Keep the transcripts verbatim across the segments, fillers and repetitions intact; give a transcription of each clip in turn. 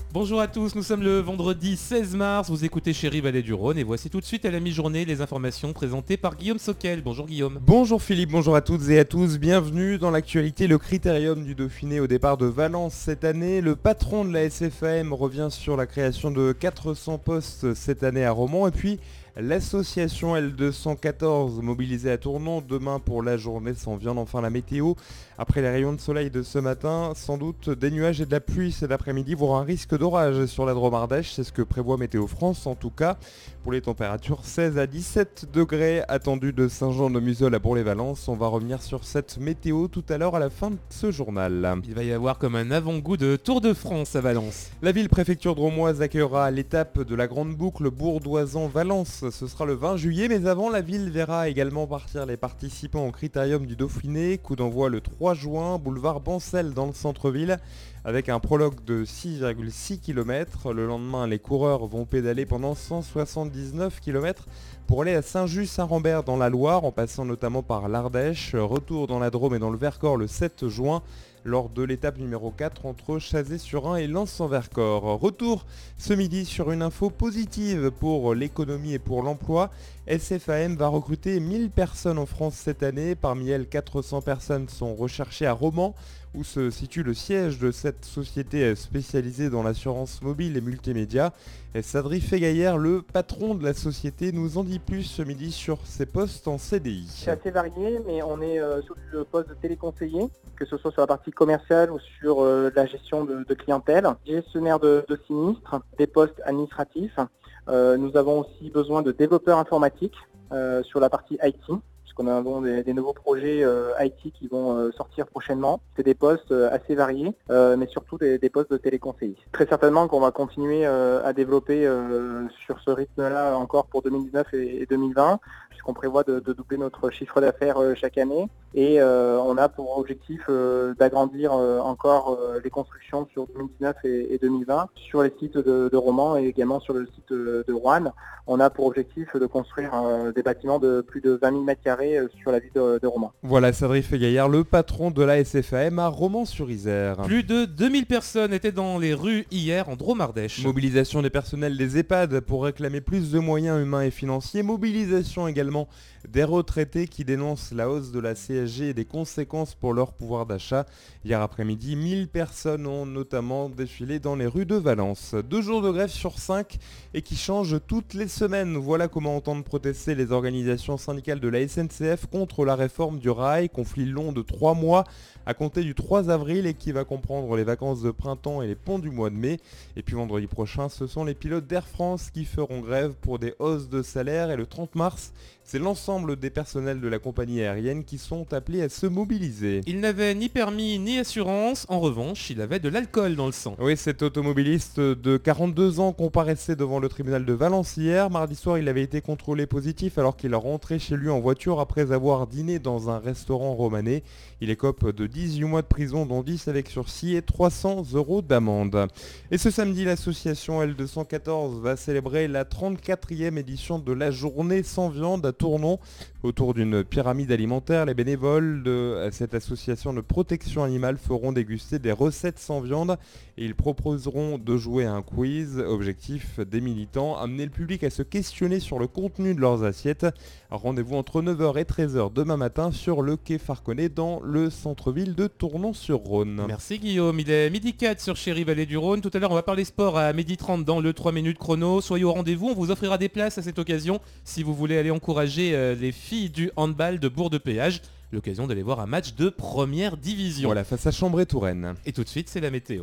Bonjour à tous, nous sommes le vendredi seize mars, vous écoutez Chérie Vallée du Rhône et voici tout de suite à la mi-journée les informations présentées par Guillaume Soquel. Bonjour Guillaume. Bonjour Philippe, bonjour à toutes et à tous, bienvenue dans l'actualité. Le critérium du Dauphiné au départ de Valence cette année. Le patron de la S F A M revient sur la création de quatre cents postes cette année à Romans et puis l'association L deux cent quatorze mobilisée à Tournon demain pour la journée sans viande. Enfin la météo, après les rayons de soleil de ce matin, sans doute des nuages et de la pluie cet après-midi, voire un risque d'orage sur la Drôme Ardèche, c'est ce que prévoit Météo France en tout cas. Pour les températures, seize à dix-sept degrés attendus de Saint-Jean-de-Museul à Bourg-les-Valence. On va revenir sur cette météo tout à l'heure à la fin de ce journal. Il va y avoir comme un avant-goût de Tour de France à Valence. La ville-préfecture drômoise accueillera l'étape de la Grande Boucle Bourdoisan-Valence. Ce sera le vingt juillet, mais avant, la ville verra également partir les participants au critérium du Dauphiné. Coup d'envoi le trois juin, boulevard Bancel dans le centre-ville, avec un prologue de six virgule six kilomètres. Le lendemain, les coureurs vont pédaler pendant cent soixante-dix-neuf kilomètres pour aller à Saint-Just-Saint-Rambert dans la Loire, en passant notamment par l'Ardèche. Retour dans la Drôme et dans le Vercors le sept juin, lors de l'étape numéro quatre entre Chazé-sur-Ain et Lens-en-Vercors. Retour ce midi sur une info positive pour l'économie et pour l'emploi. S F A M va recruter mille personnes en France cette année. Parmi elles, quatre cents personnes sont recherchées à Romans, où se situe le siège de cette société spécialisée dans l'assurance mobile et multimédia. Et Sadri Fegaillère, le patron de la société, nous en dit plus ce midi sur ses postes en C D I. C'est assez varié, mais on est euh, sur le poste de téléconseiller, que ce soit sur la partie commerciale ou sur euh, la gestion de, de clientèle, gestionnaire de, de sinistres, des postes administratifs. Euh, nous avons aussi besoin de développeurs informatiques euh, sur la partie I T. Puisqu'on a des, des nouveaux projets euh, I T qui vont euh, sortir prochainement. C'est des postes euh, assez variés, euh, mais surtout des, des postes de téléconseiller. Très certainement qu'on va continuer euh, à développer euh, sur ce rythme-là encore pour deux mille dix-neuf et, et deux mille vingt, puisqu'on prévoit de, de doubler notre chiffre d'affaires euh, chaque année. Et euh, on a pour objectif euh, d'agrandir euh, encore euh, les constructions sur deux mille dix-neuf et, et deux mille vingt sur les sites de, de Romans et également sur le site de, de Roanne. On a pour objectif de construire euh, des bâtiments de plus de vingt mille mètres carrés sur la ville de, de Romans. Voilà, Sadri Fegaillard, le patron de la S F A M à Romans-sur-Isère. Plus de deux mille personnes étaient dans les rues hier en Drôme Ardèche. Mobilisation des personnels des EHPAD pour réclamer plus de moyens humains et financiers. Mobilisation également des retraités qui dénoncent la hausse de la C S G et des conséquences pour leur pouvoir d'achat. Hier après-midi, mille personnes ont notamment défilé dans les rues de Valence. Deux jours de grève sur cinq et qui changent toutes les semaines. Voilà comment entendent protester les organisations syndicales de la S N C F contre la réforme du rail. Conflit long de trois mois à compter du trois avril et qui va comprendre les vacances de printemps et les ponts du mois de mai. Et puis vendredi prochain, ce sont les pilotes d'Air France qui feront grève pour des hausses de salaire. Et le trente mars, c'est l'ensemble des personnels de la compagnie aérienne qui sont appelés à se mobiliser. Il n'avait ni permis ni assurance, en revanche, il avait de l'alcool dans le sang. Oui, cet automobiliste de quarante-deux ans comparaissait devant le tribunal de Valence hier. Mardi soir, il avait été contrôlé positif alors qu'il rentrait chez lui en voiture après avoir dîné dans un restaurant romanais. Il écope de dix-huit mois de prison, dont dix avec sursis et trois cents euros d'amende. Et ce samedi, l'association L deux cent quatorze va célébrer la trente-quatrième édition de la journée sans viande à Tournon. Autour d'une pyramide alimentaire, les bénévoles de cette association de protection animale feront déguster des recettes sans viande et ils proposeront de jouer à un quiz. Objectif des militants, amener le public à se questionner sur le contenu de leurs assiettes. Rendez-vous entre neuf heures et treize heures demain matin sur le quai Farconnet dans le centre-ville de Tournon-sur-Rhône. Merci Guillaume, il est midi quatre sur Chérie Vallée du Rhône. Tout à l'heure on va parler sport à midi trente dans le trois minutes chrono. Soyez au rendez-vous, on vous offrira des places à cette occasion si vous voulez aller encourager euh, les filles du handball de Bourg-de-Péage. L'occasion d'aller voir un match de première division. Voilà, face à Chambray-Touraine. Et tout de suite c'est la météo.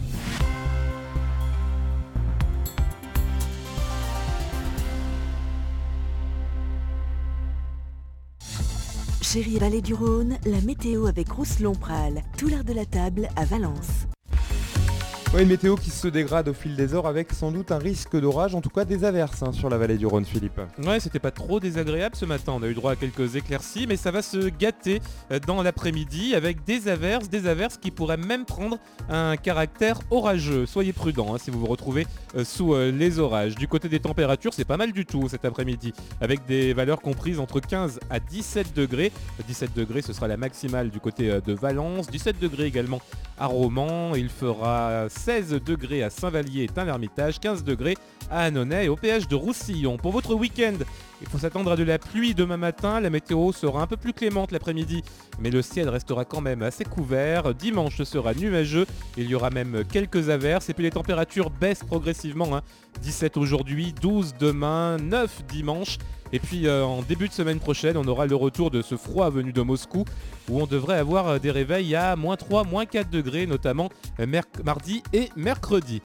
Chérie Vallée du Rhône, la météo avec Rousselon-Pral, tout l'art de la table à Valence. Ouais, une météo qui se dégrade au fil des heures avec sans doute un risque d'orage, en tout cas des averses hein, sur la vallée du Rhône, Philippe. Ouais, c'était pas trop désagréable ce matin, on a eu droit à quelques éclaircies, mais ça va se gâter dans l'après-midi avec des averses, des averses qui pourraient même prendre un caractère orageux. Soyez prudents hein, si vous vous retrouvez euh, sous euh, les orages. Du côté des températures, c'est pas mal du tout cet après-midi, avec des valeurs comprises entre quinze à dix-sept degrés. dix-sept degrés, ce sera la maximale du côté euh, de Valence, dix-sept degrés également à Romans. Il fera seize degrés à Saint-Vallier et Tain-l'Hermitage, quinze degrés à Annonay et au péage de Roussillon. Pour votre week-end, il faut s'attendre à de la pluie demain matin. La météo sera un peu plus clémente l'après-midi, mais le ciel restera quand même assez couvert. Dimanche, ce sera nuageux. Il y aura même quelques averses. Et puis les températures baissent progressivement. Hein. dix-sept aujourd'hui, douze demain, neuf dimanche. Et puis euh, en début de semaine prochaine, on aura le retour de ce froid venu de Moscou, où on devrait avoir des réveils à moins trois, moins quatre degrés, notamment euh, merc- mardi et mercredi.